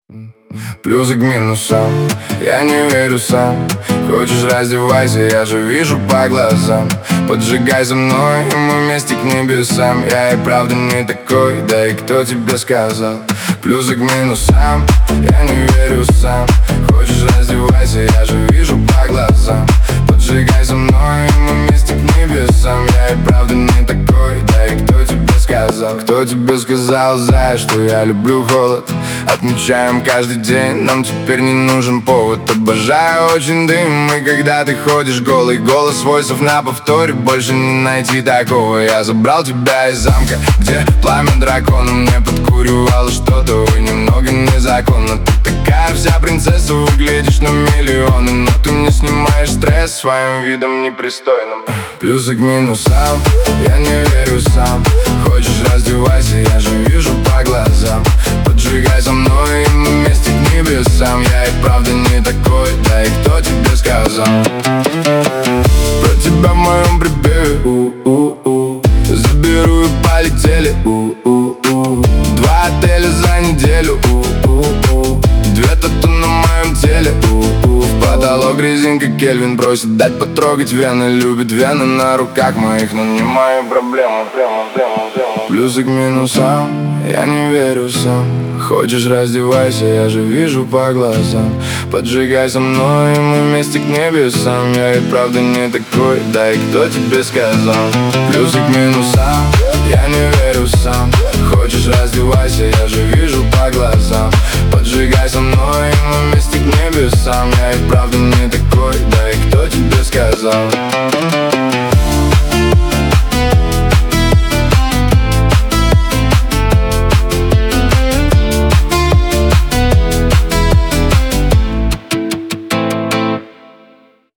Плюсы к минусам, я не верю сам. Хочешь, раздевайся, я же вижу по глазам. Поджигай за мной, и мы вместе к небесам. Я и правда не такой, да и кто тебе сказал? Плюсы к минусам, я не верю сам. Хочешь, раздевайся, я же вижу по глазам. Поджигай за мной, и мы вместе к небесам. Я и правда не такой, да и кто тебе сказал? Кто тебе сказал, зая, что я люблю холод? Отмечаем каждый день, нам теперь не нужен повод. Обожаю очень дым, и когда ты ходишь голый. Голос войсов на повторе, больше не найти такого. Я забрал тебя из замка, где пламя дракона. Мне подкуривало что-то, ой, немного незаконно. Ты такая вся принцесса, выглядишь на миллионы. Но ты мне снимаешь стресс своим видом непристойным. Плюсы к минусам, я не верю сам. Хочешь, раздевайся, я же вижу по глазам. Поджигай за мной, и мы вместе к небесам. Я и правда не такой, да и кто тебе сказал? Про тебя в моем припеве заберу и полетели. 2 отеля за неделю. 2 тату на моем теле. В потолок резинка, Кельвин просит дать потрогать вены. Любит вены на руках моих, но не мои проблемы. Плюсы к минусам, я не верю сам. Хочешь, раздевайся, я же вижу по глазам. Поджигай со мной, и мы вместе к небесам. Я и правда не такой, да и кто тебе сказал? Плюсы к минусам, я не верю сам. Хочешь, раздевайся, я же вижу по глазам. Поджигай со мной, и мы вместе к небесам. Я и правда не такой, да и кто тебе сказал?